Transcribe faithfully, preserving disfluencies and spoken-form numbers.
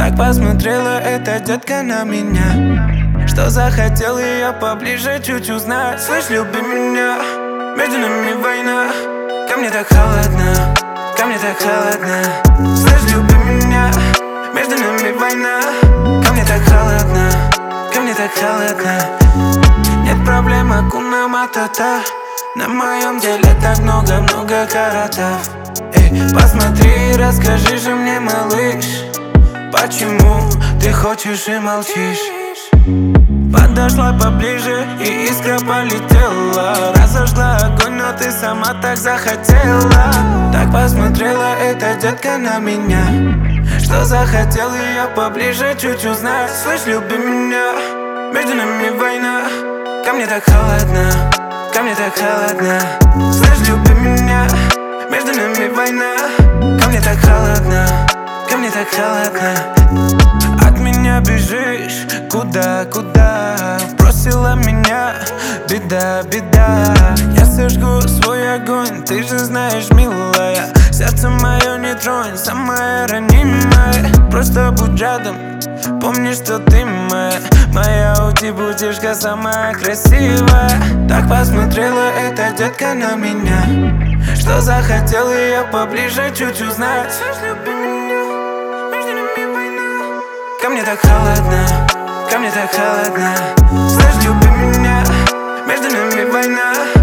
Так посмотрела эта детка на меня, что захотел ее поближе чуть узнать. Слышь, люби меня, между нами война. Ко мне так холодно, ко мне так холодно. Слышь, люби меня, между нами война. Ко мне так холодно, ко мне так холодно. Нет проблем, акуна матата. На моем деле так много-много каратов. Эй, посмотри, расскажи же мне, малыш, почему ты хочешь и молчишь? Подошла поближе и искра полетела. Разожгла огонь, но ты сама так захотела. Так посмотрела эта детка на меня, что захотел ее поближе чуть узнать. Слышь, люби меня, между нами война. Ко мне так холодно, ко мне так холодно. Слышь, люби меня, между нами война. Ко мне так холодно, ко мне так холодно. От меня бежишь, куда, куда? Бросила меня, беда, беда. Я сожгу свой огонь, ты же знаешь, милая. Сердце мое не тронь, самое ранимое. Просто будь рядом, помни, что ты моя. Моя утибутишка самая красивая. Так посмотрела эта детка на меня, что захотел ее поближе чуть узнать. Ко мне так холодно, ко мне так холодно. Слышь, люби меня, между нами война.